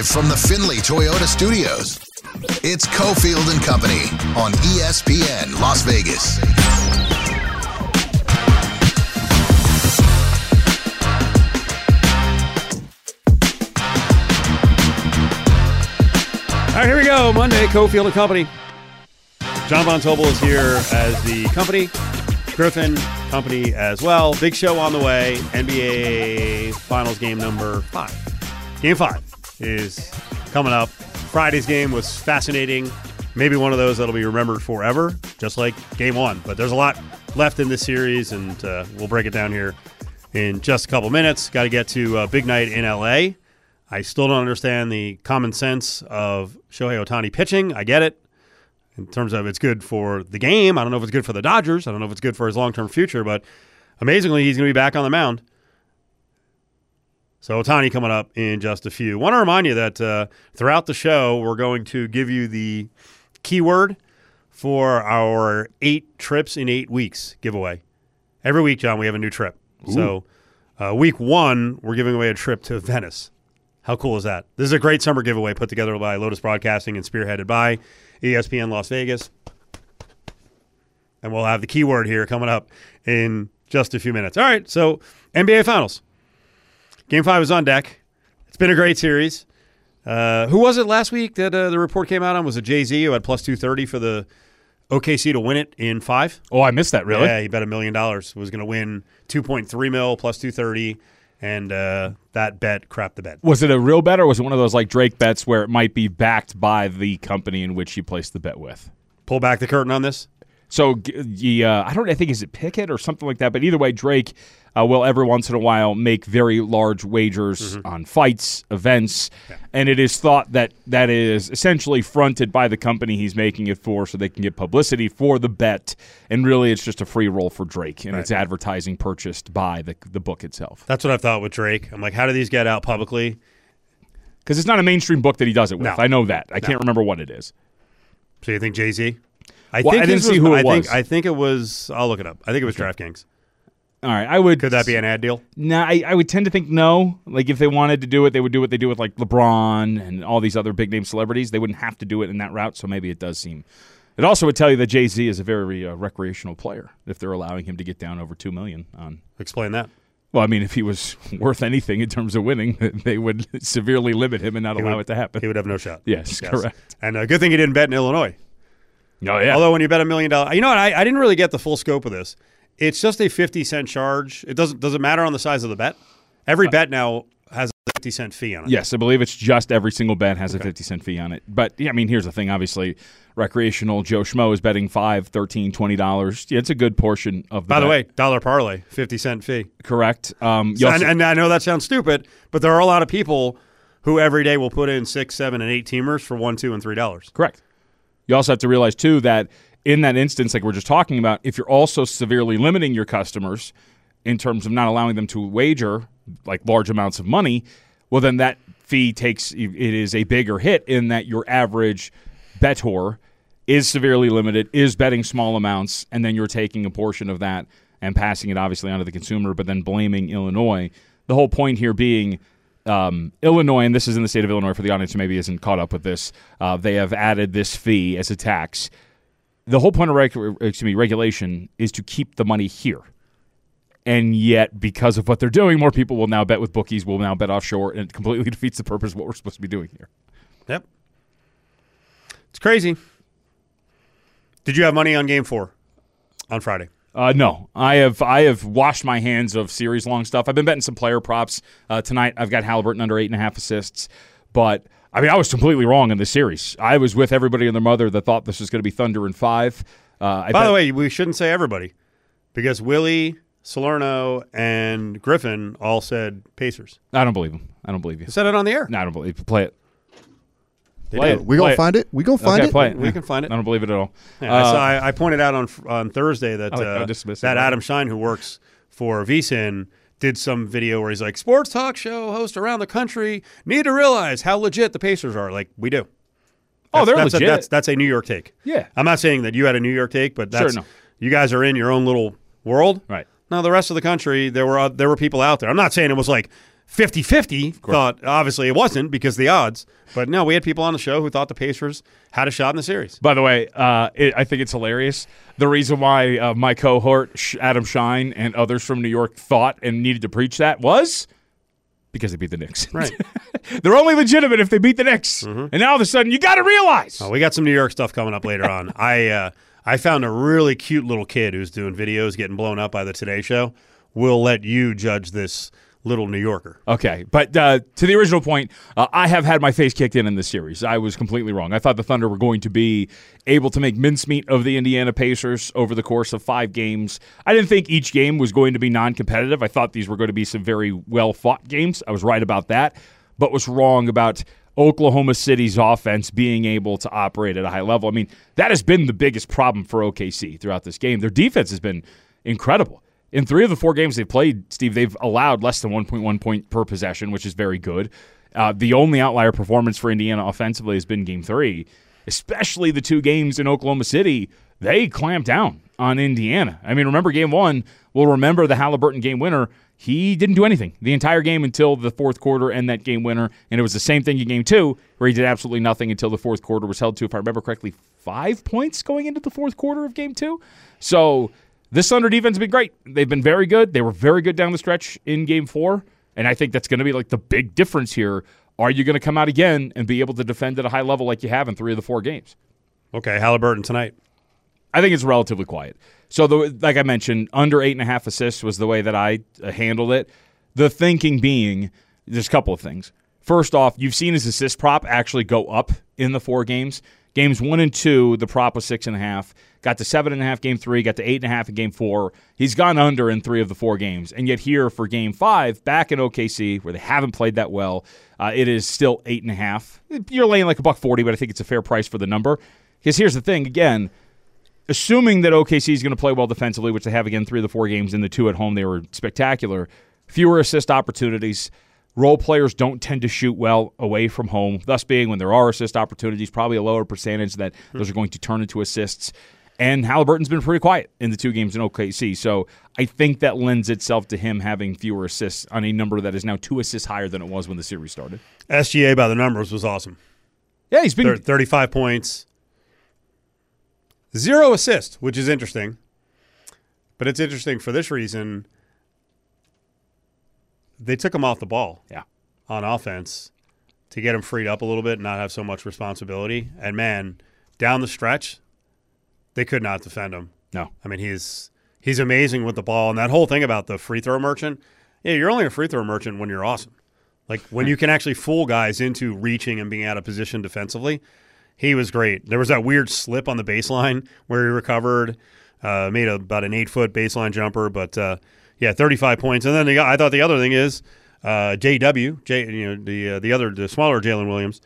from the Findlay Toyota Studios, it's Cofield and Company on ESPN Las Vegas. All right, here we go. Monday, Cofield and Company. John Von Tobel is here as the company. Griffin, company as well. Big show on the way. NBA Finals game number 5. Game 5 is coming up. Friday's game was fascinating. Maybe one of those that'll be remembered forever, just like game 1. But there's a lot left in this series, and we'll break it down here in just a couple minutes. Got to get to big night in L.A. I still don't understand the common sense of Shohei Ohtani pitching. I get it in terms of it's good for the game. I don't know if it's good for the Dodgers. I don't know if it's good for his long-term future, but amazingly, he's going to be back on the mound. So Ohtani coming up in just a few. Want to remind you that throughout the show, we're going to give you the keyword for our 8 trips in 8 weeks giveaway. Every week, John, we have a new trip. Ooh. So week 1, we're giving away a trip to Venice. How cool is that? This is a great summer giveaway put together by Lotus Broadcasting and spearheaded by ESPN Las Vegas. And we'll have the keyword here coming up in just a few minutes. All right, so NBA Finals. Game 5 is on deck. It's been a great series. Who was it last week that the report came out on? Was it Jay-Z who had plus 230 for the OKC to win it in 5? Oh, I missed that, really? Yeah, he bet $1 million. Was going to win 2.3 mil plus 230. And that bet crapped the bed. Was it a real bet, or was it one of those like Drake bets where it might be backed by the company in which you placed the bet with? Pull back the curtain on this? So I think is it Pickett or something like that? But either way, Drake will every once in a while make very large wagers on fights, events, and it is thought that that is essentially fronted by the company he's making it for, so they can get publicity for the bet. And really, it's just a free roll for Drake, and it's advertising purchased by the book itself. That's what I thought with Drake. I'm like, how do these get out publicly? Because it's not a mainstream book that he does it with. No. I know that. I can't remember what it is. So you think Jay-Z? I didn't see who it was. I think it was. I'll look it up. I think it was DraftKings. All right, Could that be an ad deal? Nah, I would tend to think no. Like, if they wanted to do it, they would do what they do with, like, LeBron and all these other big-name celebrities. They wouldn't have to do it in that route, so maybe it does seem. It also would tell you that Jay-Z is a very recreational player if they're allowing him to get down over $2 million on. Explain that. Well, I mean, if he was worth anything in terms of winning, they would severely limit him and not allow it to happen. He would have no shot. Yes, correct. And a good thing he didn't bet in Illinois. Oh, yeah. Although when you bet $1 million, you know what? I didn't really get the full scope of this. It's just a 50-cent charge. It doesn't matter on the size of the bet. Every bet now has a 50-cent fee on it. Yes, I believe it's just every single bet has a 50-cent fee on it. But, yeah, I mean, here's the thing. Obviously, recreational Joe Schmo is betting $5, $13, $20. Yeah, it's a good portion of the By the bet. way, dollar parlay, 50-cent fee. Correct. And I know that sounds stupid, but there are a lot of people who every day will put in 6, 7, and 8 teamers for $1, $2, and $3. Correct. You also have to realize, too, that in that instance, like we're just talking about, if you're also severely limiting your customers in terms of not allowing them to wager like large amounts of money, well, then that fee it is a bigger hit in that your average bettor is severely limited, is betting small amounts, and then you're taking a portion of that and passing it obviously onto the consumer, but then blaming Illinois. The whole point here being Illinois, and this is in the state of Illinois for the audience who maybe isn't caught up with this, they have added this fee as a tax. The whole point of regulation is to keep the money here. And yet, because of what they're doing, more people will now bet with bookies, will now bet offshore, and it completely defeats the purpose of what we're supposed to be doing here. Yep. It's crazy. Did you have money on Game 4 on Friday? No. I have washed my hands of series-long stuff. I've been betting some player props. Tonight, I've got Halliburton under 8.5 assists. But, I mean, I was completely wrong in this series. I was with everybody and their mother that thought this was going to be Thunder in 5. By the way, we shouldn't say everybody because Willie, Salerno, and Griffin all said Pacers. I don't believe them. I don't believe you. You said it on the air. No, I don't believe you. Play it. We gonna find it. We gonna find it. Play it. We can find it. I don't believe it at all. Yeah, I pointed out on Thursday that that Adam Schein, who works for VSiN, did some video where he's like, sports talk show hosts around the country need to realize how legit the Pacers are. Like, we do. They're legit. That's a New York take. Yeah. I'm not saying that you had a New York take, but that's you guys are in your own little world. Right. Now, the rest of the country, there were people out there. I'm not saying it was like 50-50 thought obviously it wasn't because of the odds. But no, we had people on the show who thought the Pacers had a shot in the series. By the way, I think it's hilarious. The reason why my cohort, Adam Shine, and others from New York thought and needed to preach that was because they beat the Knicks. Right. They're only legitimate if they beat the Knicks. Mm-hmm. And now all of a sudden, you got to realize. Oh, we got some New York stuff coming up later on. I found a really cute little kid who's doing videos getting blown up by the Today Show. We'll let you judge this little New Yorker. Okay, but to the original point, I have had my face kicked in this series. I was completely wrong. I thought the Thunder were going to be able to make mincemeat of the Indiana Pacers over the course of 5 games. I didn't think each game was going to be non-competitive. I thought these were going to be some very well-fought games. I was right about that, but was wrong about Oklahoma City's offense being able to operate at a high level. I mean, that has been the biggest problem for OKC throughout this game. Their defense has been incredible. In 3 of the 4 games they've played, Steve, they've allowed less than 1.1 point per possession, which is very good. The only outlier performance for Indiana offensively has been Game 3. Especially the 2 games in Oklahoma City, they clamped down on Indiana. I mean, remember Game 1? We'll remember the Halliburton game winner. He didn't do anything the entire game until the fourth quarter and that game winner, and it was the same thing in Game 2, where he did absolutely nothing until the fourth quarter was held to, if I remember correctly, 5 points going into the fourth quarter of Game 2. So this Thunder defense has been great. They've been very good. They were very good down the stretch in Game 4, and I think that's going to be like the big difference here. Are you going to come out again and be able to defend at a high level like you have in 3 of the 4 games? Okay, Halliburton tonight. I think it's relatively quiet. So, like I mentioned, under 8.5 assists was the way that I handled it. The thinking being, there's a couple of things. First off, you've seen his assist prop actually go up in the 4 games. Games 1 and 2, the prop was 6.5. Got to 7.5 Game 3, got to 8.5 in Game 4. He's gone under in 3 of the 4 games. And yet here for Game 5, back in OKC, where they haven't played that well, it is still 8.5. You're laying like $1.40, but I think it's a fair price for the number. Because here's the thing, again, assuming that OKC is going to play well defensively, which they have again 3 of the 4 games, in the 2 at home they were spectacular, fewer assist opportunities. Role players don't tend to shoot well away from home, thus being when there are assist opportunities, probably a lower percentage that those are going to turn into assists. And Halliburton's been pretty quiet in the 2 games in OKC, so I think that lends itself to him having fewer assists on a number that is now 2 assists higher than it was when the series started. SGA by the numbers was awesome. Yeah, he's been 35 points, 0 assists, which is interesting. But it's interesting for this reason. They took him off the ball on offense to get him freed up a little bit and not have so much responsibility. And, man, down the stretch, they could not defend him. No. I mean, he's amazing with the ball. And that whole thing about the free throw merchant, you're only a free throw merchant when you're awesome. Like when you can actually fool guys into reaching and being out of position defensively. He was great. There was that weird slip on the baseline where he recovered, made about an 8-foot baseline jumper, but 35 points. And then I thought the other thing is JW, the smaller Jalen Williams.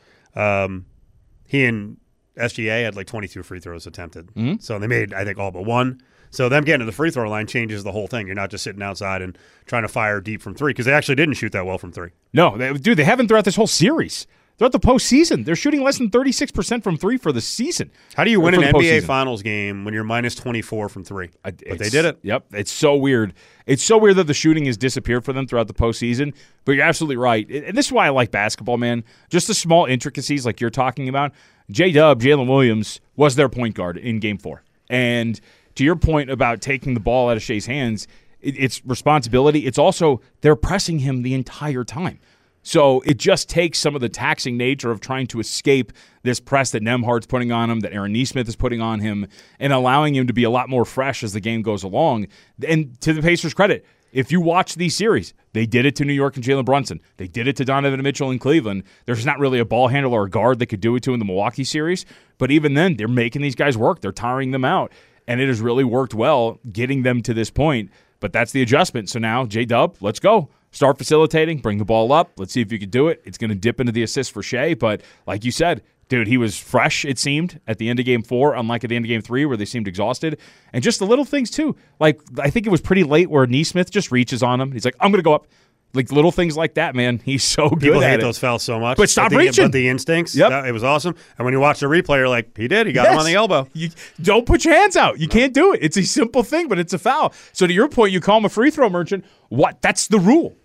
He and SGA had like 22 free throws attempted. Mm-hmm. So they made, I think, all but 1. So them getting to the free throw line changes the whole thing. You're not just sitting outside and trying to fire deep from 3 because they actually didn't shoot that well from 3. No, they haven't throughout this whole series. Throughout the postseason, they're shooting less than 36% from 3 for the season. How do you win an NBA Finals game when you're minus 24 from 3? But they did it. Yep, it's so weird. It's so weird that the shooting has disappeared for them throughout the postseason. But you're absolutely right. And this is why I like basketball, man. Just the small intricacies like you're talking about. J-Dub, Jalen Williams, was their point guard in Game 4. And to your point about taking the ball out of Shea's hands, it's responsibility. It's also they're pressing him the entire time. So it just takes some of the taxing nature of trying to escape this press that Nembhard's putting on him, that Aaron Nesmith is putting on him, and allowing him to be a lot more fresh as the game goes along. And to the Pacers' credit, if you watch these series, they did it to New York and Jalen Brunson. They did it to Donovan Mitchell in Cleveland. There's not really a ball handler or a guard they could do it to in the Milwaukee series. But even then, they're making these guys work. They're tiring them out. And it has really worked well getting them to this point. But that's the adjustment. So now, J-Dub, let's go. Start facilitating, bring the ball up. Let's see if you can do it. It's going to dip into the assist for Shea. But like you said, dude, he was fresh, it seemed, at the end of Game 4, unlike at the end of Game 3 where they seemed exhausted. And just the little things, too. Like, I think it was pretty late where Nesmith just reaches on him. He's like, I'm going to go up. Like, little things like that, man. He's so good People at hate it. those fouls so much. But stop reaching. But the instincts, yep. It was awesome. And when you watch the replay, you're like, he did. He got him on the elbow. You don't put your hands out. You can't do it. It's a simple thing, but it's a foul. So to your point, you call him a free throw merchant. What? That's the rule.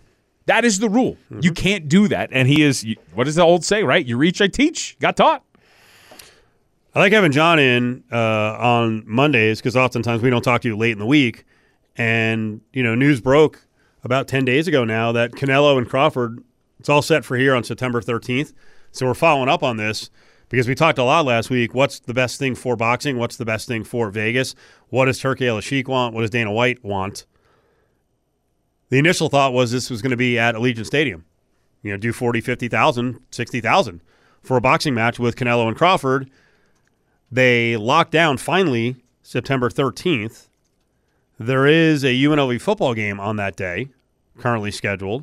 That is the rule. Mm-hmm. You can't do that. And he is, what does the old say, right? You reach, I teach. Got taught. I like having John in on Mondays because oftentimes we don't talk to you late in the week. And, news broke about 10 days ago now that Canelo and Crawford, it's all set for here on September 13th. So we're following up on this because we talked a lot last week. What's the best thing for boxing? What's the best thing for Vegas? What does Turki Al-Sheikh want? What does Dana White want? The initial thought was this was going to be at Allegiant Stadium. Do 40, 50,000, 60,000 for a boxing match with Canelo and Crawford. They locked down finally September 13th. There is a UNLV football game on that day, currently scheduled.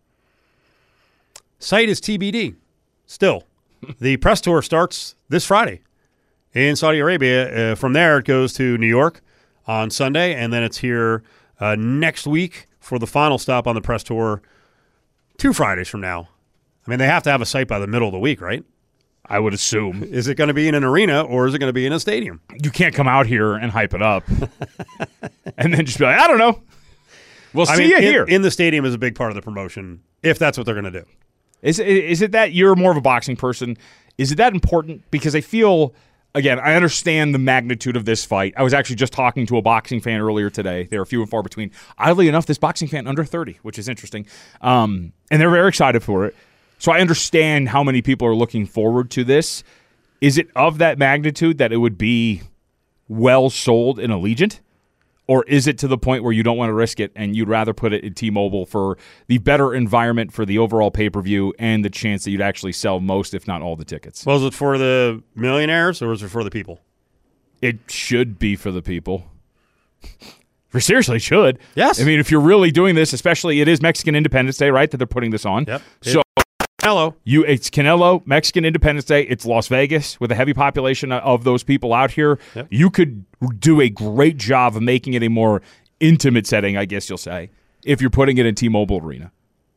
Site is TBD still. The press tour starts this Friday in Saudi Arabia. From there, it goes to New York on Sunday, and then it's here next week for the final stop on the press tour 2 Fridays from now. I mean, they have to have a site by the middle of the week, right? I would assume. Is it going to be in an arena or is it going to be in a stadium? You can't come out here and hype it up and then just be like, I don't know. We'll see you here. In the stadium is a big part of the promotion, if that's what they're going to do. Is it that you're more of a boxing person? Is it that important? Because I feel, again, I understand the magnitude of this fight. I was actually just talking to a boxing fan earlier today. They were few and far between. Oddly enough, this boxing fan under 30, which is interesting. And they're very excited for it. So I understand how many people are looking forward to this. Is it of that magnitude that it would be well sold in Allegiant? Or is it to the point where you don't want to risk it and you'd rather put it in T-Mobile for the better environment for the overall pay-per-view and the chance that you'd actually sell most, if not all, the tickets? Well, is it for the millionaires or is it for the people? It should be for the people. Seriously, should. Yes. I mean, if you're really doing this, especially it is Mexican Independence Day, right, that they're putting this on. Yep. So Canelo. It's Canelo, Mexican Independence Day. It's Las Vegas with a heavy population of those people out here. Yep. You could do a great job of making it a more intimate setting, I guess you'll say, if you're putting it in T-Mobile Arena.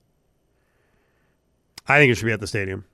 I think it should be at the stadium.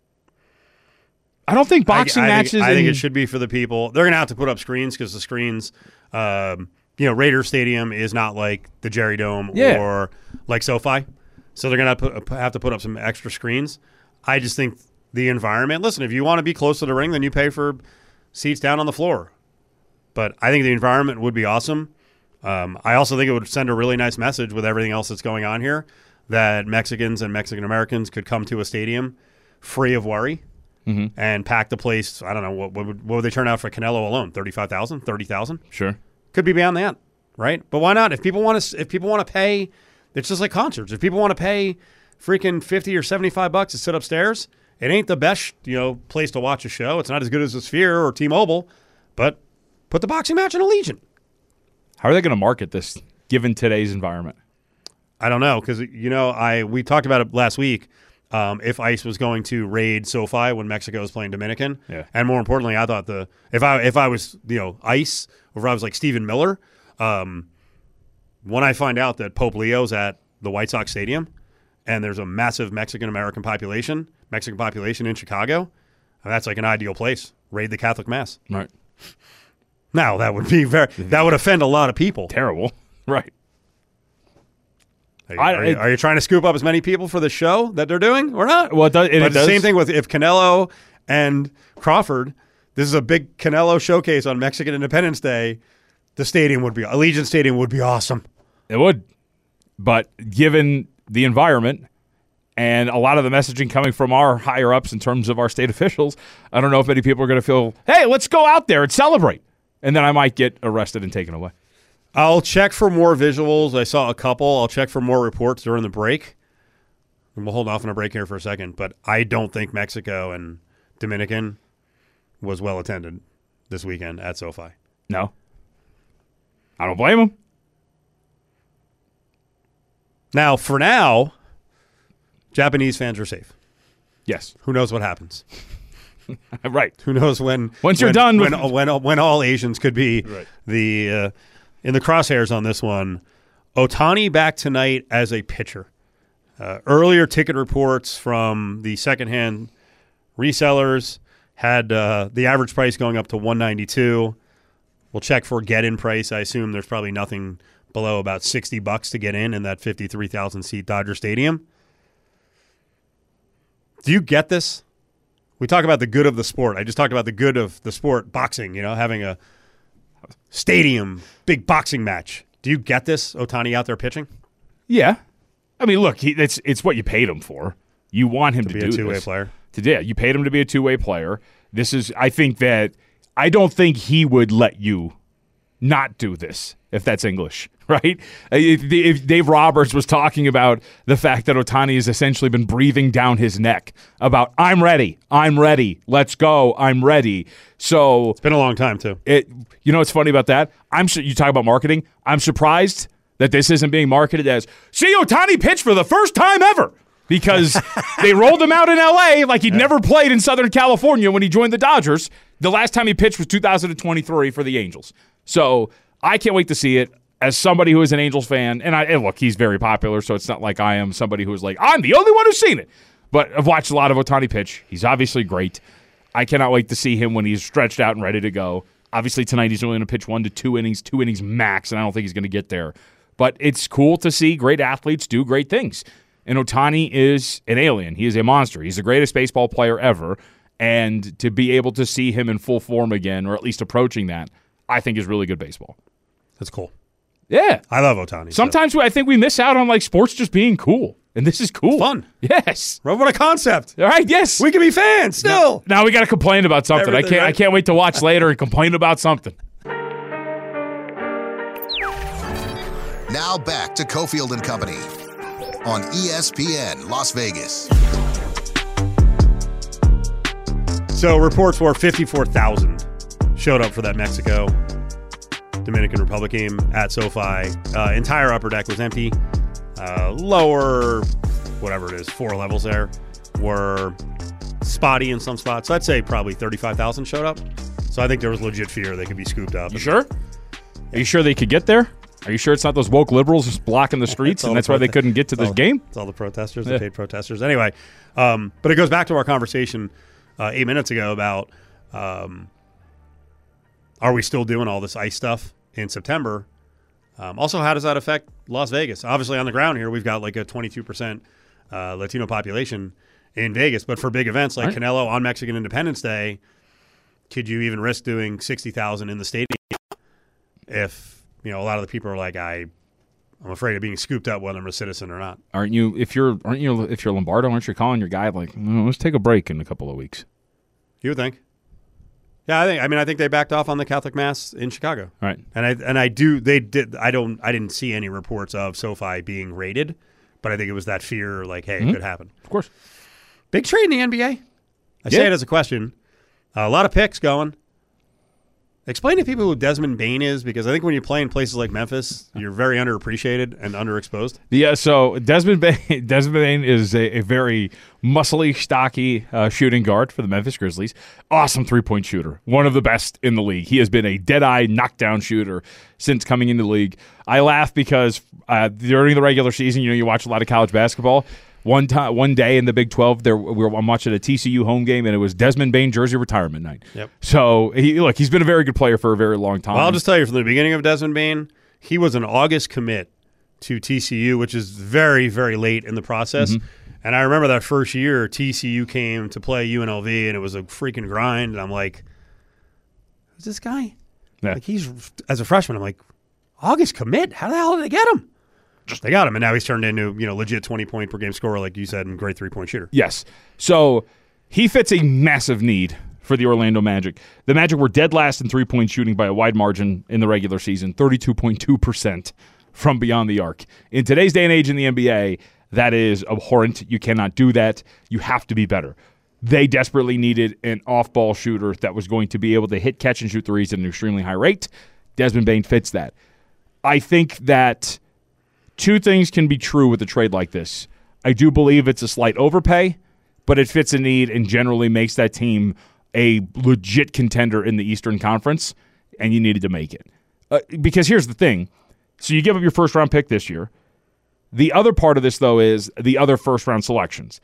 I don't think boxing matches. I think it should be for the people. They're going to have to put up screens because the screens, Raider Stadium is not like the Jerry Dome or like SoFi. So they're going to have to put up some extra screens. I just think the environment, listen, if you want to be close to the ring, then you pay for seats down on the floor. But I think the environment would be awesome. I also think it would send a really nice message with everything else that's going on here that Mexicans and Mexican Americans could come to a stadium free of worry and pack the place. I don't know, what would they turn out for Canelo alone? 35,000, 30,000? Sure. Could be beyond that, right? But why not? If people want to pay, it's just like concerts. If people want to pay freaking $50 or $75 to sit upstairs, it ain't the best, place to watch a show. It's not as good as the Sphere or T-Mobile, but put the boxing match in Allegiant. How are they going to market this given today's environment? I don't know because we talked about it last week. If ICE was going to raid SoFi when Mexico was playing Dominican, and more importantly, I thought if I was ICE or if I was like Stephen Miller. When I find out that Pope Leo's at the White Sox Stadium and there's a massive Mexican population in Chicago, that's like an ideal place. Raid the Catholic Mass. Right. Now, that would offend a lot of people. Terrible. Right. Are you trying to scoop up as many people for the show that they're doing or not? Well, it does. Same thing with if Canelo and Crawford, this is a big Canelo showcase on Mexican Independence Day, Allegiant Stadium would be awesome. It would. But given the environment and a lot of the messaging coming from our higher-ups in terms of our state officials, I don't know if many people are going to feel, hey, let's go out there and celebrate. And then I might get arrested and taken away. I'll check for more visuals. I saw a couple. I'll check for more reports during the break. And we'll hold off on a break here for a second. But I don't think Mexico and Dominican was well attended this weekend at SoFi. No. I don't blame them. Now, for now, Japanese fans are safe. Yes. Who knows what happens? Right. Who knows when? Once you're done, when all Asians could be in the crosshairs on this one. Ohtani back tonight as a pitcher. Earlier ticket reports from the secondhand resellers had the average price going up to $192. We'll check for get-in price. I assume there's probably nothing below about $60 to get in that 53,000 seat Dodger Stadium. Do you get this? We talk about the good of the sport. I just talked about the good of the sport, boxing, having a stadium, big boxing match. Do you get this, Ohtani out there pitching? Yeah. I mean, look, it's what you paid him for. You want him to be do a two-way this. player. You paid him to be a two-way player. I don't think he would let you not do this, if that's English, right? If Dave Roberts was talking about the fact that Ohtani has essentially been breathing down his neck about, I'm ready, let's go, I'm ready. So it's been a long time, too. You know what's funny about that? You talk about marketing. I'm surprised that this isn't being marketed as, see Ohtani pitch for the first time ever. Because they rolled him out in L.A. like he'd never played in Southern California when he joined the Dodgers. The last time he pitched was 2023 for the Angels. So I can't wait to see it. As somebody who is an Angels fan, and look, he's very popular, so it's not like I am somebody who's like, I'm the only one who's seen it. But I've watched a lot of Ohtani pitch. He's obviously great. I cannot wait to see him when he's stretched out and ready to go. Obviously, tonight he's only going to pitch 1 to 2 innings, 2 innings max, and I don't think he's going to get there. But it's cool to see great athletes do great things. And Ohtani is an alien. He is a monster. He's the greatest baseball player ever. And to be able to see him in full form again, or at least approaching that, I think is really good baseball. That's cool. Yeah. I love Ohtani. Sometimes I think we miss out on like sports just being cool. And this is cool. It's fun. Yes. What a concept. All right, yes. We can be fans still. Now we got to complain about something. I can't wait to watch later and complain about something. Now back to Cofield and Company on ESPN Las Vegas. So reports were 54,000 showed up for that Mexico Dominican Republic game at SoFi. Entire upper deck was empty. Lower, whatever it is, 4 levels there were spotty in some spots. So I'd say probably 35,000 showed up. So I think there was legit fear they could be scooped up. You sure? Are you sure they could get there? Are you sure it's not those woke liberals just blocking the streets and that's why they couldn't get to this game? It's all the protesters, the paid protesters. Anyway, but it goes back to our conversation 8 minutes ago about are we still doing all this ICE stuff in September? Also, how does that affect Las Vegas? Obviously, on the ground here, we've got like a 22% Latino population in Vegas. But for big events like Canelo on Mexican Independence Day, could you even risk doing 60,000 in the stadium if a lot of the people are like, I'm afraid of being scooped up whether I'm a citizen or not? Aren't you? If you're Lombardo, aren't you calling your guy like, let's take a break in a couple of weeks? You would think. Yeah, I think they backed off on the Catholic Mass in Chicago. Right. I didn't see any reports of SoFi being raided, but I think it was that fear like, hey, it could happen. Of course. Big trade in the NBA. I say it as a question. A lot of picks going. Explain to people who Desmond Bane is, because I think when you play in places like Memphis, you're very underappreciated and underexposed. Yeah, so Desmond Bane is a very muscly, stocky shooting guard for the Memphis Grizzlies. Awesome three-point shooter. One of the best in the league. He has been a dead-eye knockdown shooter since coming into the league. I laugh because during the regular season, you watch a lot of college basketball. One day in the Big 12, I'm watching a TCU home game, and it was Desmond Bane jersey retirement night. Yep. So, he's been a very good player for a very long time. Well, I'll just tell you from the beginning of Desmond Bane, he was an August commit to TCU, which is very, very late in the process. Mm-hmm. And I remember that first year, TCU came to play UNLV, and it was a freaking grind. And I'm like, who's this guy? Yeah. Like, he's, as a freshman, I'm like, August commit? How the hell did they get him? They got him, and now he's turned into legit 20-point per game scorer, like you said, and great three-point shooter. Yes. So he fits a massive need for the Orlando Magic. The Magic were dead last in three-point shooting by a wide margin in the regular season, 32.2% from beyond the arc. In today's day and age in the NBA, that is abhorrent. You cannot do that. You have to be better. They desperately needed an off-ball shooter that was going to be able to hit, catch, and shoot threes at an extremely high rate. Desmond Bane fits that. I think that two things can be true with a trade like this. I do believe it's a slight overpay, but it fits a need and generally makes that team a legit contender in the Eastern Conference, and you needed to make it. Because here's the thing. So you give up your first-round pick this year. The other part of this, though, is the other first-round selections.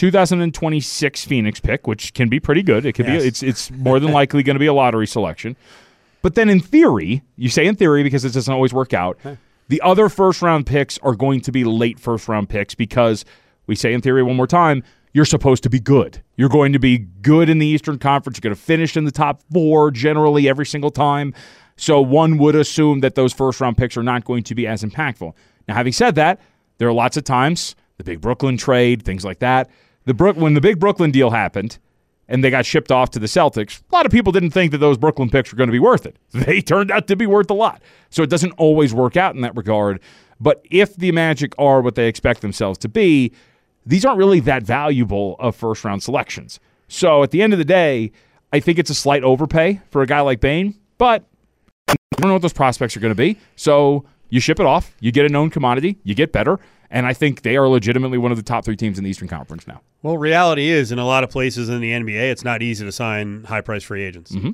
2026 Phoenix pick, which can be pretty good. It could be. It's more than likely going to be a lottery selection. But then in theory, you say in theory because it doesn't always work out, The other first-round picks are going to be late first-round picks because, we say in theory one more time, you're supposed to be good. You're going to be good in the Eastern Conference. You're going to finish in the top 4 generally every single time. So one would assume that those first-round picks are not going to be as impactful. Now, having said that, there are lots of times, the big Brooklyn trade, things like that. When the big Brooklyn deal happened and they got shipped off to the Celtics, a lot of people didn't think that those Brooklyn picks were going to be worth it. They turned out to be worth a lot. So it doesn't always work out in that regard. But if the Magic are what they expect themselves to be, these aren't really that valuable of first-round selections. So at the end of the day, I think it's a slight overpay for a guy like Bane, but I don't know what those prospects are going to be. So you ship it off, you get a known commodity, you get better, and I think they are legitimately one of the top 3 teams in the Eastern Conference now. Well, reality is, in a lot of places in the NBA, it's not easy to sign high-priced free agents. Mm-hmm.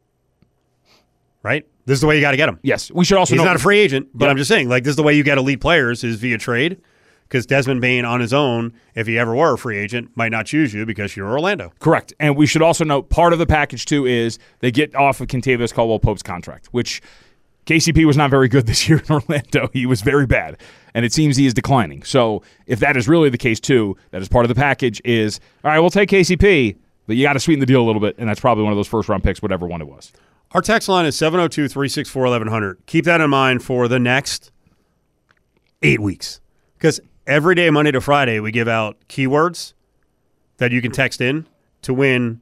Right? This is the way you got to get them. Yes. We should also He's know not a free agent, but I'm just saying, like, this is the way you get elite players is via trade, because Desmond Bane on his own, if he ever were a free agent, might not choose you because you're Orlando. Correct. And we should also note part of the package, too, is they get off of Kentavious Caldwell-Pope's contract, which KCP was not very good this year in Orlando. He was very bad, and it seems he is declining. So if that is really the case, too, that is part of the package is, all right, we'll take KCP, but you got to sweeten the deal a little bit, and that's probably one of those first-round picks, whatever one it was. Our text line is 702-364-1100. Keep that in mind for the next 8 weeks, because every day, Monday to Friday, we give out keywords that you can text in to win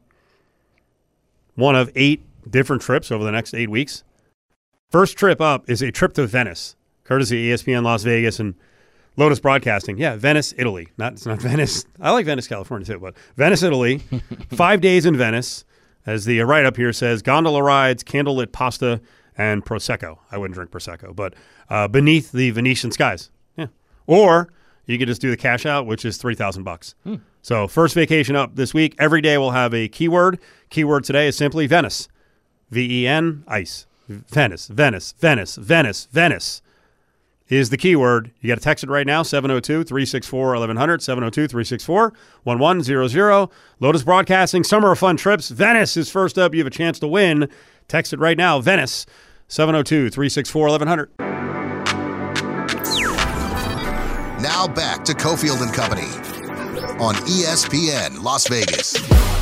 one of 8 different trips over the next 8 weeks. First trip up is a trip to Venice, courtesy ESPN Las Vegas and Lotus Broadcasting. Yeah, Venice, Italy. It's not Venice. I like Venice, California, too, but Venice, Italy. 5 days in Venice. As the write-up here says, gondola rides, candlelit pasta, and Prosecco. I wouldn't drink Prosecco, but beneath the Venetian skies. Yeah. Or you could just do the cash out, which is $3,000. So first vacation up this week. Every day we'll have a keyword. Keyword today is simply Venice. V-E-N, ice. Venice, Venice, Venice, Venice, Venice is the keyword. You got to text it right now, 702-364-1100, 702-364-1100. Lotus Broadcasting, Summer of Fun Trips. Venice is first up. You have a chance to win. Text it right now, Venice, 702-364-1100. Now back to Cofield and Company on ESPN Las Vegas.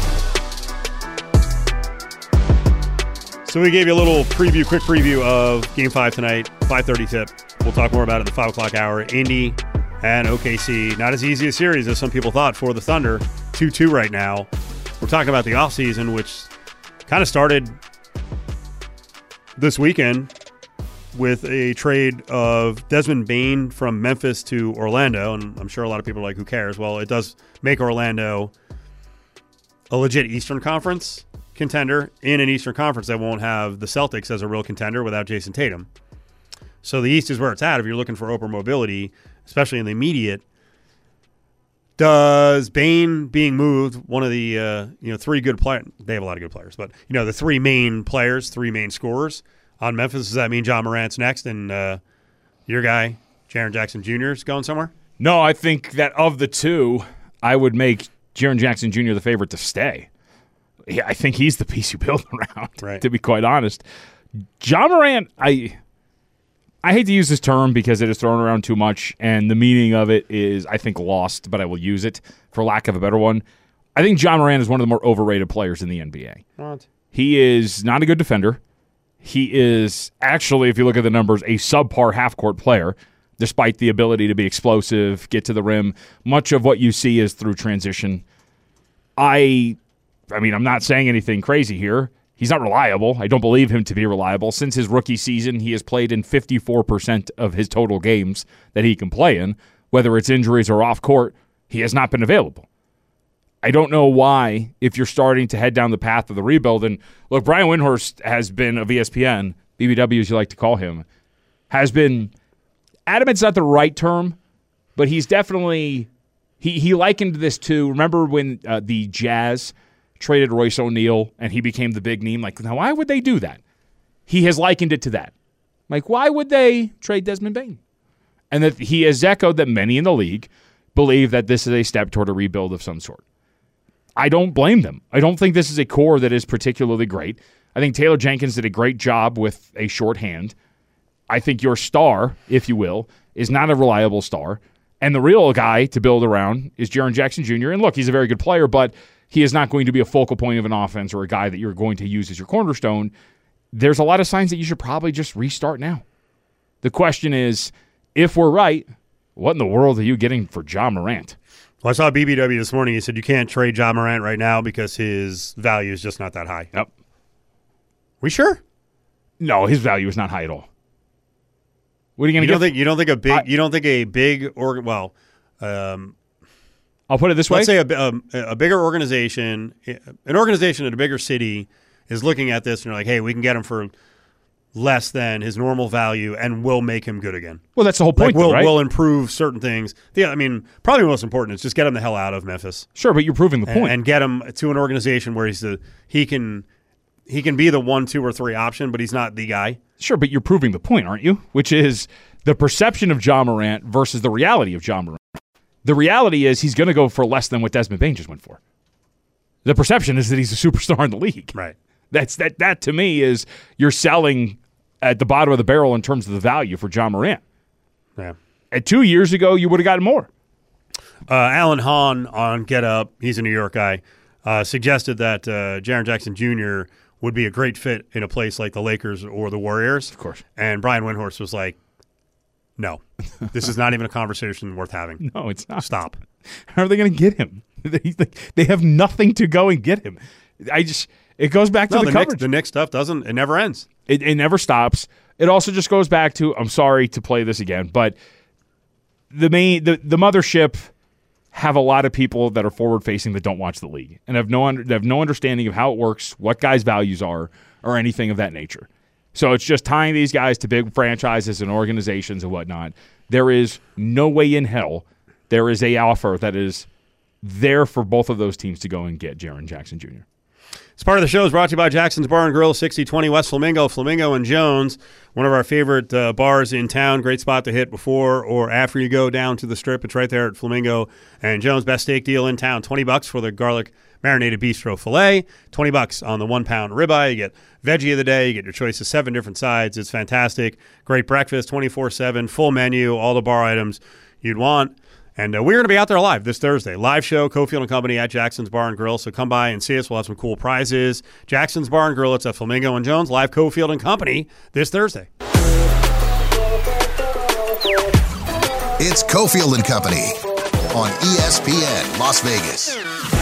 So we gave you a little preview, quick preview of Game 5 tonight, 5:30 tip. We'll talk more about it in the 5 o'clock hour. Indy and OKC, not as easy a series as some people thought for the Thunder. 2-2 right now. We're talking about the offseason, which kind of started this weekend with a trade of Desmond Bane from Memphis to Orlando. And I'm sure a lot of people are like, who cares? Well, it does make Orlando a legit Eastern Conference contender in an Eastern Conference that won't have the Celtics as a real contender without Jason Tatum. So the East is where it's at if you're looking for open mobility, especially in the immediate. Does Bane being moved, one of the 3 good players, they have a lot of good players, but the 3 main players, 3 main scorers on Memphis, does that mean John Morant's next and your guy, Jaren Jackson Jr. is going somewhere? No, I think that of the 2, I would make Jaren Jackson Jr. the favorite to stay. Yeah, I think he's the piece you build around, right, to be quite honest. John Morant, I hate to use this term because it is thrown around too much, and the meaning of it is, I think, lost, but I will use it for lack of a better one. I think John Morant is one of the more overrated players in the NBA. What? He is not a good defender. He is actually, if you look at the numbers, a subpar half-court player, despite the ability to be explosive, get to the rim. Much of what you see is through transition. I mean, I'm not saying anything crazy here. He's not reliable. I don't believe him to be reliable. Since his rookie season, he has played in 54% of his total games that he can play in. Whether it's injuries or off court, he has not been available. I don't know why, if you're starting to head down the path of the rebuild. And look, Brian Windhorst has been of ESPN, BBW as you like to call him, has been, adamant's not the right term, but he's definitely, he likened this to, remember when the Jazz traded Royce O'Neal and he became the big name? Like, now why would they do that? He has likened it to that. Like, why would they trade Desmond Bane? And that he has echoed that many in the league believe that this is a step toward a rebuild of some sort. I don't blame them. I don't think this is a core that is particularly great. I think Taylor Jenkins did a great job with a short hand. I think your star, if you will, is not a reliable star. And the real guy to build around is Jaren Jackson Jr. And look, he's a very good player, but he is not going to be a focal point of an offense or a guy that you're going to use as your cornerstone. There's a lot of signs that you should probably just restart now. The question is, if we're right, what in the world are you getting for Ja Morant? Well, I saw BBW this morning. He said you can't trade Ja Morant right now because his value is just not that high. Yep. We sure? No, his value is not high at all. What are you going to get? You don't think a big I'll put it this way. Let's say a bigger organization, an organization in a bigger city is looking at this and they're like, hey, we can get him for less than his normal value and we'll make him good again. Well, that's the whole point, right? We'll improve certain things. Yeah, I mean, probably the most important is just get him the hell out of Memphis. Sure, but you're proving the point. And get him to an organization where he can be the 1, 2, or 3 option, but he's not the guy. Sure, but you're proving the point, aren't you? Which is the perception of Ja Morant versus the reality of Ja Morant. The reality is he's going to go for less than what Desmond Bane just went for. The perception is that he's a superstar in the league. Right. That to me is you're selling at the bottom of the barrel in terms of the value for Ja Morant. Yeah. At 2 years ago, you would have gotten more. Alan Hahn on Get Up, he's a New York guy, suggested that Jaren Jackson Jr. would be a great fit in a place like the Lakers or the Warriors. Of course. And Brian Windhorst was like, no, this is not even a conversation worth having. No, it's not. Stop. How are they going to get him? They have nothing to go and get him. It goes back to the coverage. The Knicks stuff it never ends. It never stops. It also just goes back to, I'm sorry to play this again, but the mothership have a lot of people that are forward-facing that don't watch the league and have no understanding of how it works, what guys' values are, or anything of that nature. So it's just tying these guys to big franchises and organizations and whatnot. There is no way in hell there is a offer that is there for both of those teams to go and get Jaren Jackson Jr. This part of the show is brought to you by Jackson's Bar and Grill, 6020 West Flamingo, Flamingo and Jones, one of our favorite bars in town. Great spot to hit before or after you go down to the Strip. It's right there at Flamingo and Jones. Best steak deal in town, $20 for the garlic marinated bistro filet, $20 on the 1 pound ribeye. You get veggie of the day. You get your choice of 7 different sides. It's fantastic. Great breakfast, 24/7, full menu, all the bar items you'd want. And we're going to be out there live this Thursday. Live show, Cofield and Company at Jackson's Bar and Grill. So come by and see us. We'll have some cool prizes. Jackson's Bar and Grill. It's at Flamingo and Jones. Live Cofield and Company this Thursday. It's Cofield and Company on ESPN Las Vegas.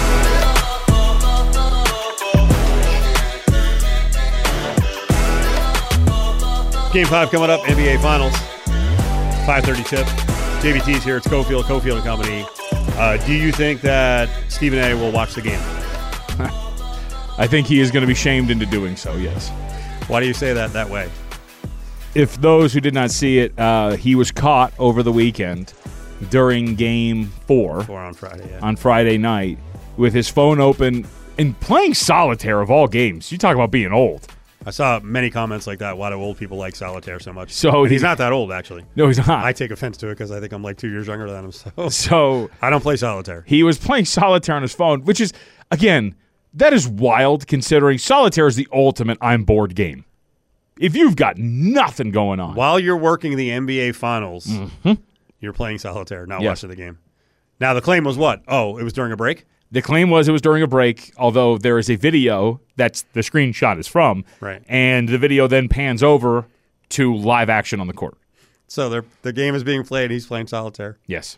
Game 5 coming up, NBA Finals. 5:30 tip. JVT's here. It's Cofield and Company. Do you think that Stephen A. will watch the game? I think he is going to be shamed into doing so, yes. Why do you say that way? If those who did not see it, he was caught over the weekend during Game 4. On Friday, yeah. On Friday night with his phone open and playing solitaire of all games. You talk about being old. I saw many comments like that. Why do old people like solitaire so much? So he's not that old, actually. No, he's not. I take offense to it because I think I'm like 2 years younger than him. So I don't play solitaire. He was playing solitaire on his phone, which is, again, that is wild considering solitaire is the ultimate I'm bored game. If you've got nothing going on. While you're working the NBA Finals, you're playing solitaire, not watching the game. Now, the claim was what? Oh, it was during a break? The claim was it was during a break, although there is a video that's the screenshot is from. Right. And the video then pans over to live action on the court. So the game is being played. He's playing solitaire. Yes.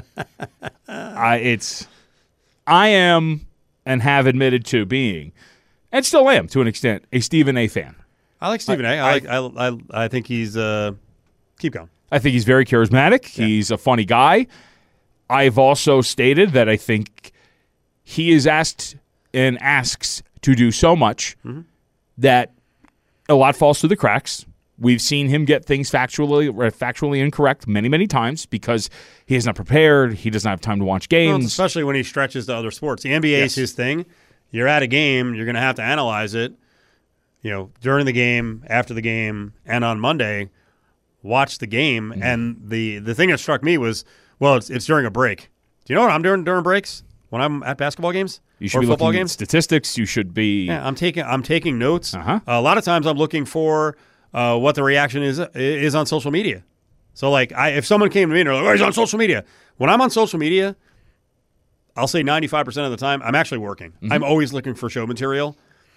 I am and have admitted to being, and still am to an extent, a Stephen A. fan. I like Stephen A. I think he's keep going. I think he's very charismatic. Yeah. He's a funny guy. I've also stated that I think he is asked and asks to do so much that a lot falls through the cracks. We've seen him get things factually incorrect many, many times because he is not prepared. He doesn't have time to watch games. Well, especially when he stretches to other sports. The NBA is his thing. You're at a game. You're going to have to analyze it. During the game, after the game, and on Monday, watch the game. And the thing that struck me was, well, it's during a break. Do you know what I'm doing during breaks? When I'm at basketball games you should be looking at statistics. You should be. Yeah, I'm taking notes. A lot of times I'm looking for what the reaction is on social media. So, like, if someone came to me and they're like, "Oh, he's on social media," when I'm on social media, I'll say 95% of the time I'm actually working. Mm-hmm. I'm always looking for show material.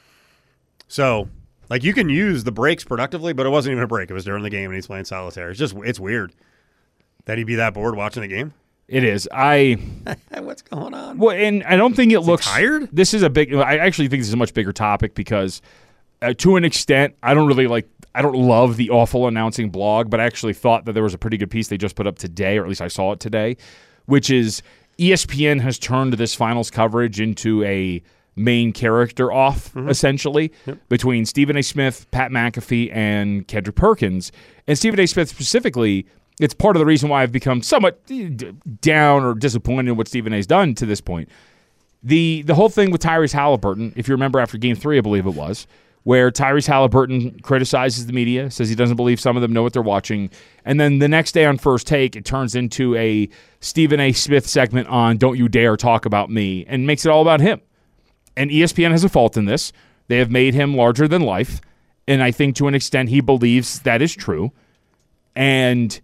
So, like, you can use the breaks productively, but it wasn't even a break. It was during the game and he's playing solitaire. It's weird that he'd be that bored watching the game. It is. What's going on? Well, and I don't think it looks tired. This is I actually think this is a much bigger topic because, to an extent, I don't love the awful announcing blog, but I actually thought that there was a pretty good piece they just put up today, or at least I saw it today, which is ESPN has turned this finals coverage into a main character off, essentially, between Stephen A. Smith, Pat McAfee, and Kendrick Perkins. And Stephen A. Smith specifically, it's part of the reason why I've become somewhat down or disappointed in what Stephen A's done to this point. The whole thing with Tyrese Halliburton, if you remember after Game 3, I believe it was, where Tyrese Halliburton criticizes the media, says he doesn't believe some of them know what they're watching, and then the next day on First Take, it turns into a Stephen A. Smith segment on Don't You Dare Talk About Me, and makes it all about him. And ESPN has a fault in this. They have made him larger than life, and I think to an extent he believes that is true. And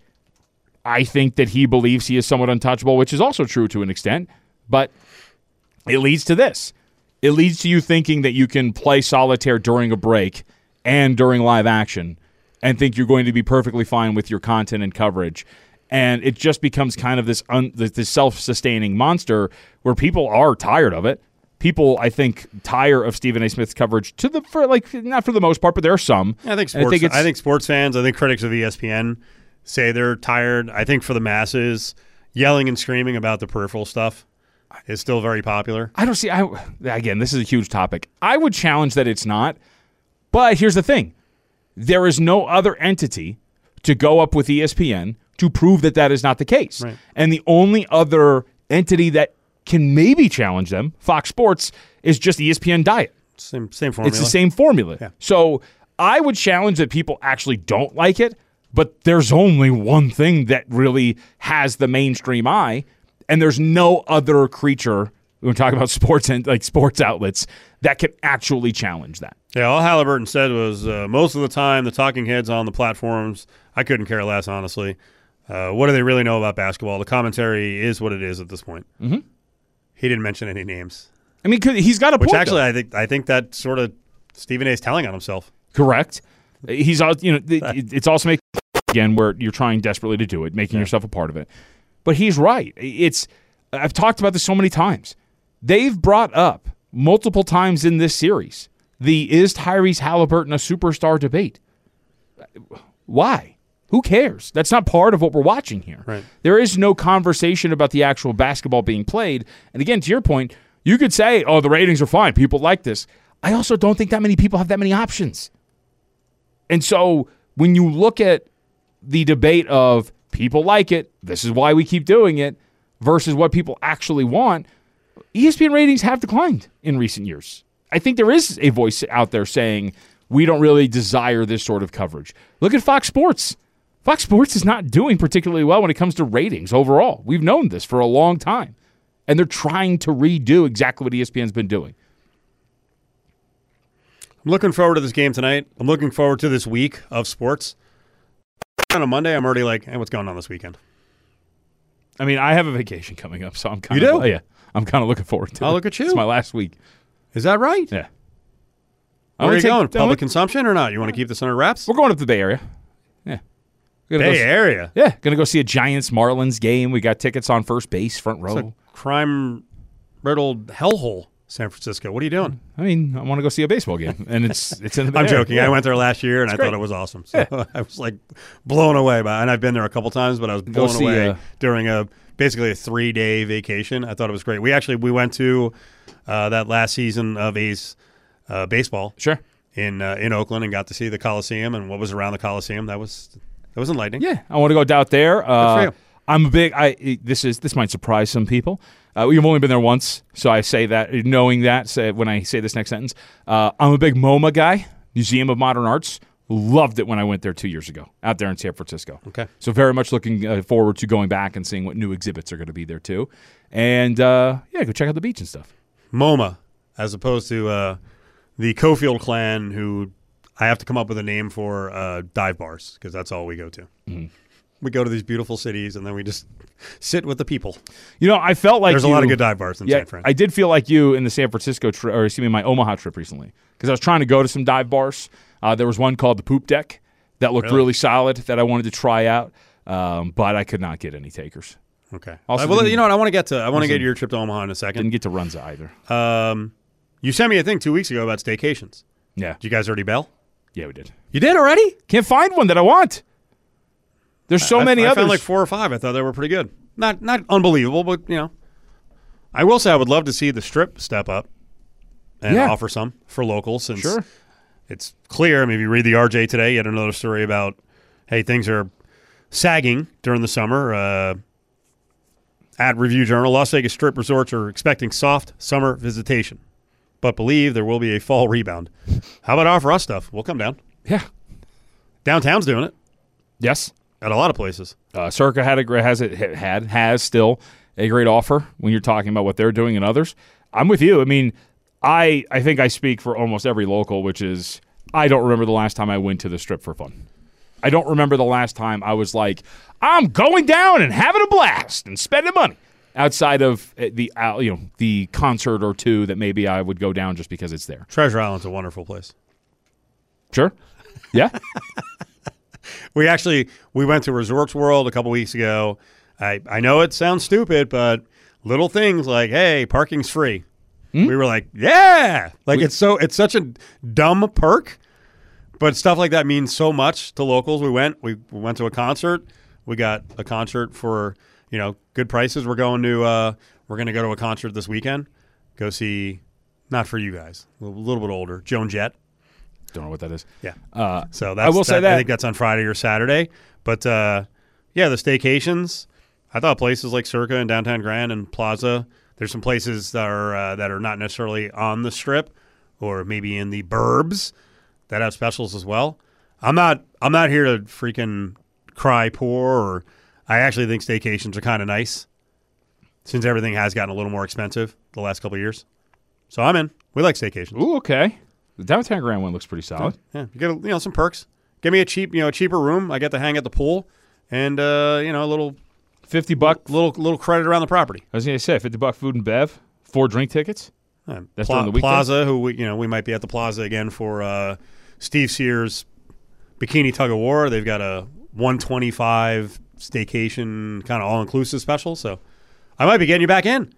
I think that he believes he is somewhat untouchable, which is also true to an extent, but it leads to this. It leads to you thinking that you can play solitaire during a break and during live action and think you're going to be perfectly fine with your content and coverage. And it just becomes kind of this self-sustaining monster where people are tired of it. People, I think, tire of Stephen A. Smith's coverage not for the most part, but there are some. I think sports fans, I think critics of ESPN say they're tired. I think for the masses, yelling and screaming about the peripheral stuff is still very popular. Again, this is a huge topic. I would challenge that it's not, but here's the thing. There is no other entity to go up with ESPN to prove that is not the case. Right. And the only other entity that can maybe challenge them, Fox Sports, is just ESPN Diet. Same formula. It's the same formula. Yeah. So I would challenge that people actually don't like it, but there's only one thing that really has the mainstream eye, and there's no other creature, when we talk about sports and like sports outlets, that can actually challenge that. Yeah, all Halliburton said was most of the time the talking heads on the platforms, I couldn't care less, honestly. What do they really know about basketball? The commentary is what it is at this point. Mm-hmm. He didn't mention any names. I mean, he's got a point. Which actually, I think that sort of Stephen A. is telling on himself. Correct. He's it's also making again where you're trying desperately to do it, making yourself a part of it. But he's right. I've talked about this so many times. They've brought up multiple times in this series is Tyrese Halliburton a superstar debate? Why? Who cares? That's not part of what we're watching here. Right. There is no conversation about the actual basketball being played. And again, to your point, you could say, oh, the ratings are fine. People like this. I also don't think that many people have that many options. And so when you look at the debate of people like it, this is why we keep doing it, versus what people actually want, ESPN ratings have declined in recent years. I think there is a voice out there saying we don't really desire this sort of coverage. Look at Fox Sports. Fox Sports is not doing particularly well when it comes to ratings overall. We've known this for a long time. And they're trying to redo exactly what ESPN's been doing. I'm looking forward to this game tonight. I'm looking forward to this week of sports. On a Monday, I'm already like, hey, what's going on this weekend? I mean, I have a vacation coming up, so I'm kind of... You do? Yeah. I'm kind of looking forward to it. Oh, look at you. It's my last week. Is that right? Yeah. Where are you going? Public consumption or not? You want to keep this under wraps? We're going up to the Bay Area. Yeah. Bay Area? Yeah. Going to go see a Giants-Marlins game. We got tickets on first base, front row. It's a crime-riddled hellhole, San Francisco. What are you doing? I mean, I want to go see a baseball game, and it's in the Bay I'm joking. Yeah. I went there last year, and I thought it was awesome. So I was, like, blown away by it. And I've been there a couple times, but I was blown away during basically a 3-day vacation. I thought it was great. We went to that last season of A's baseball. Sure. In Oakland and got to see the Coliseum and what was around the Coliseum. That was enlightening. Yeah, I want to go out there. Good for you. I'm a big. This might surprise some people. You've only been there once, so I say that knowing that. When I say this next sentence, I'm a big MoMA guy, Museum of Modern Arts. Loved it when I went there 2 years ago, out there in San Francisco. Okay. So very much looking forward to going back and seeing what new exhibits are going to be there too, and go check out the beach and stuff. MoMA, as opposed to the Cofield clan, who I have to come up with a name for dive bars because that's all we go to. Mm-hmm. We go to these beautiful cities and then we just sit with the people. I felt like there's a lot of good dive bars in San Fran. I did feel like you in the San Francisco trip, or my Omaha trip recently, because I was trying to go to some dive bars. There was one called the Poop Deck that looked really solid that I wanted to try out, but I could not get any takers. Okay. Also, well, you know what? I want to get your trip to Omaha in a second. Didn't get to Runza either. You sent me a thing 2 weeks ago about staycations. Yeah. Did you guys already bail? Yeah, we did. You did already? Can't find one that I want. There's so many others. I found like 4 or 5. I thought they were pretty good. Not unbelievable, but I will say I would love to see the Strip step up and offer some for locals. Since it's clear. I mean, if you read the RJ today, you had another story about, hey, things are sagging during the summer. At Review Journal, Las Vegas Strip resorts are expecting soft summer visitation, but believe there will be a fall rebound. How about offer us stuff? We'll come down. Yeah. Downtown's doing it. Yes. At a lot of places. Circa has still a great offer when you're talking about what they're doing and others. I'm with you. I mean, I think I speak for almost every local, which is I don't remember the last time I went to the Strip for fun. I don't remember the last time I was like, I'm going down and having a blast and spending money outside of the concert or two that maybe I would go down just because it's there. Treasure Island's a wonderful place. Sure. Yeah. We went to Resorts World a couple weeks ago. I know it sounds stupid, but little things like, hey, parking's free. We were like, yeah. Like it's such a dumb perk, but stuff like that means so much to locals. We went to a concert. We got a concert for, good prices. We're going to go to a concert this weekend. Go see, not for you guys, a little bit older, Joan Jett. Don't know what that is. Yeah. So that's, I will say that. I think that's on Friday or Saturday. But the staycations, I thought places like Circa and Downtown Grand and Plaza, there's some places that are not necessarily on the Strip or maybe in the burbs that have specials as well. I'm not here to freaking cry poor, or I actually think staycations are kind of nice since everything has gotten a little more expensive the last couple of years. So I'm in. We like staycations. Ooh, okay. The Downtown Grand one looks pretty solid. Yeah. You get some perks. Give me a cheaper room. I get to hang at the pool, and a little $50 little credit around the property. I was going to say $50 food and bev, 4 drink tickets. That's during the weekend. Plaza, who we might be at the Plaza again for Steve Sears Bikini Tug of War. They've got a $125 staycation kind of all inclusive special. So I might be getting you back in.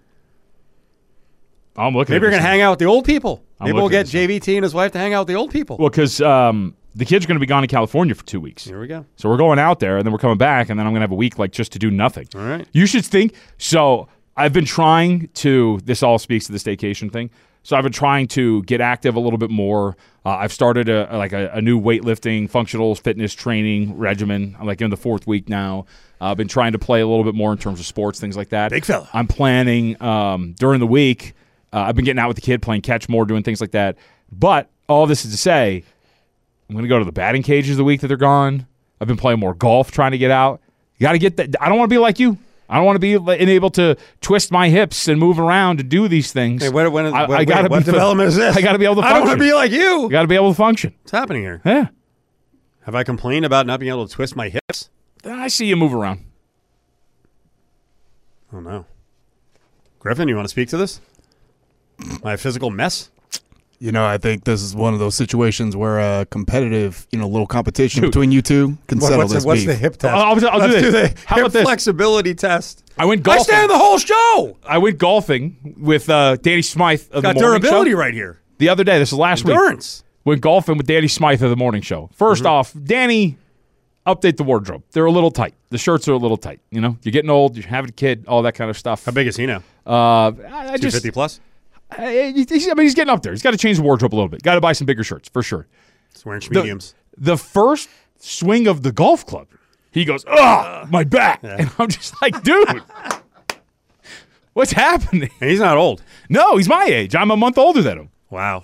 I'm looking. Maybe you're going to hang out with the old people. Maybe we'll get JVT JVT and his wife to hang out with the old people. Well, because the kid's going to be gone to California for 2 weeks. Here we go. So we're going out there, and then we're coming back, and then I'm going to have a week just to do nothing. All right. You should think. So I've been trying to. This all speaks to the staycation thing. So I've been trying to get active a little bit more. I've started a new weightlifting, functional fitness training regimen. I'm in the 4th week now. I've been trying to play a little bit more in terms of sports, things like that. Big fella. I'm planning during the week. I've been getting out with the kid, playing catch more, doing things like that. But all this is to say, I'm going to go to the batting cages the week that they're gone. I've been playing more golf, trying to get out. You got to get that. I don't want to be like you. I don't want to be unable to twist my hips and move around and do these things. Hey, what development is this? I got to be able to function. I don't want to be like you. You got to be able to function. What's happening here? Yeah. Have I complained about not being able to twist my hips? I see you move around. Oh, no. Griffin, you want to speak to this? My physical mess? I think this is one of those situations where competitive, little competition between you two can settle this beef. What's the hip test? I'll do the hip flexibility test. I went golfing. I stand the whole show. I went golfing with Danny Smythe of the morning show. Got durability right here. The other day, this is last Endurance. week. Went golfing with Danny Smythe of the morning show. First off, Danny, update the wardrobe. They're a little tight. The shirts are a little tight. You're getting old. You're having a kid. All that kind of stuff. How big is he now? 250 plus. He's getting up there. He's got to change the wardrobe a little bit. Got to buy some bigger shirts for sure. He's wearing mediums. The first swing of the golf club, he goes, my back. Yeah. And I'm just like, dude, what's happening? And he's not old. No, he's my age. I'm a month older than him. Wow.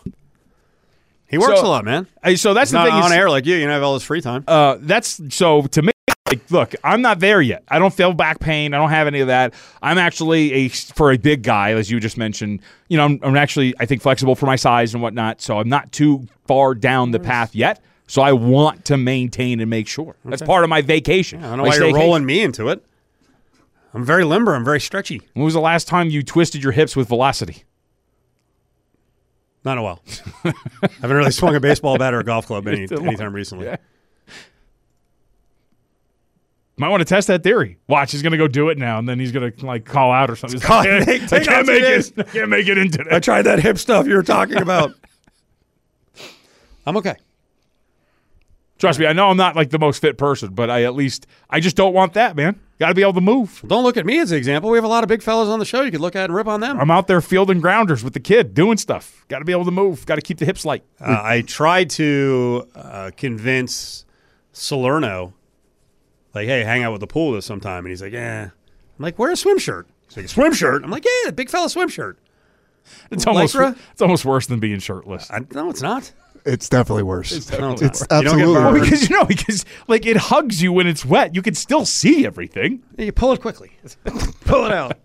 He works a lot, man. So that's he's the not thing. On air like you. You have all this free time. To me, Like, look, I'm not there yet. I don't feel back pain. I don't have any of that. I'm actually for a big guy, as you just mentioned. You know, I'm actually, I think, flexible for my size and whatnot. So I'm not too far down the path yet. So I want to maintain and make sure. That's part of my vacation. I don't know why you're rolling me into it. I'm very limber. I'm very stretchy. When was the last time you twisted your hips with velocity? Not in a while. I haven't really swung a baseball bat or a golf club anytime recently. Yeah. Might want to test that theory. Watch, he's going to go do it now, and then he's going to like call out or something. I can't make it in today. I tried that hip stuff you were talking about. I'm okay. Trust me, I know I'm not like the most fit person, but I just don't want that, man. Got to be able to move. Don't look at me as an example. We have a lot of big fellas on the show. You could look at and rip on them. I'm out there fielding grounders with the kid, doing stuff. Got to be able to move. Got to keep the hips light. I tried to convince Salerno, like, hey, hang out with the pool this sometime. And he's like, yeah. I'm like, wear a swim shirt. He's like, a swim shirt? I'm like, yeah, big fella swim shirt. It's almost worse than being shirtless. No, it's not. It's definitely worse. It's absolutely worse. Because like it hugs you when it's wet. You can still see everything. You pull it quickly. Pull it out.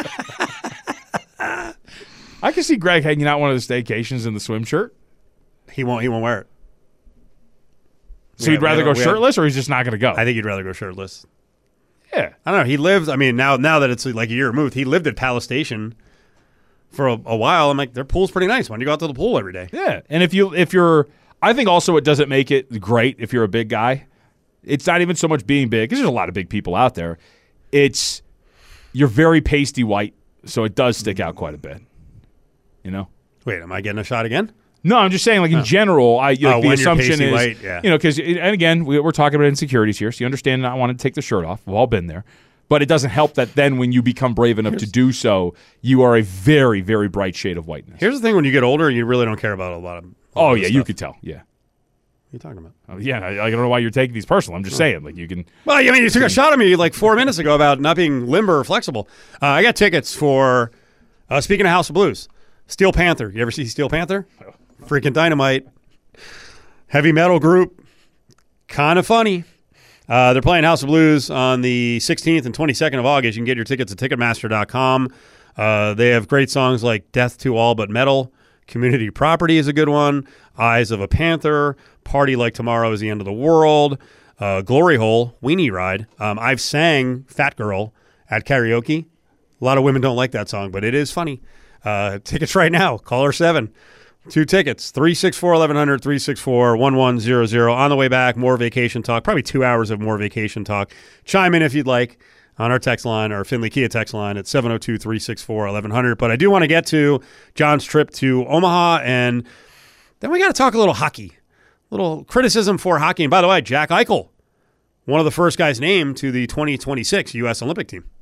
I can see Greg hanging out one of the staycations in the swim shirt. He won't wear it. So you'd rather go shirtless, or he's just not going to go? I think he'd rather go shirtless. Yeah. I don't know. He lived, I mean, now that it's like a year removed, he lived at Palace Station for a while. I'm like, their pool's pretty nice. Why don't you go out to the pool every day? Yeah. And if you're, I think also it doesn't make it great if you're a big guy. It's not even so much being big, because there's a lot of big people out there. You're very pasty white, so it does stick out quite a bit. You know? Wait, am I getting a shot again? No, I'm just saying, like, in general, the assumption is, white, yeah. You know, because, and again, we're talking about insecurities here, so you understand not wanting to take the shirt off. We've all been there. But it doesn't help that then when you become brave enough to do so, you are a very, very bright shade of whiteness. Here's the thing: when you get older, you really don't care about a lot of stuff. You could tell. Yeah. What are you talking about? Oh, yeah, I don't know why you're taking these personal. I'm just saying, like, you can. Well, I mean, you took a shot at me like 4 minutes ago about not being limber or flexible. I got tickets for, speaking of House of Blues, Steel Panther. You ever see Steel Panther? Freaking dynamite. Heavy metal group. Kind of funny. They're playing House of Blues on the 16th and 22nd of August. You can get your tickets at Ticketmaster.com. They have great songs like Death to All But Metal. Community Property is a good one. Eyes of a Panther. Party Like Tomorrow is the End of the World. Glory Hole. Weenie Ride. I've sang Fat Girl at karaoke. A lot of women don't like that song, but it is funny. Tickets right now. Caller 7. 2 tickets, 364-1100, 364-1100. On the way back, more vacation talk, probably 2 hours of more vacation talk. Chime in if you'd like on our text line, our Finley Kia text line at 702-364-1100. But I do want to get to John's trip to Omaha, and then we got to talk a little hockey, a little criticism for hockey. And by the way, Jack Eichel, one of the first guys named to the 2026 U.S. Olympic team.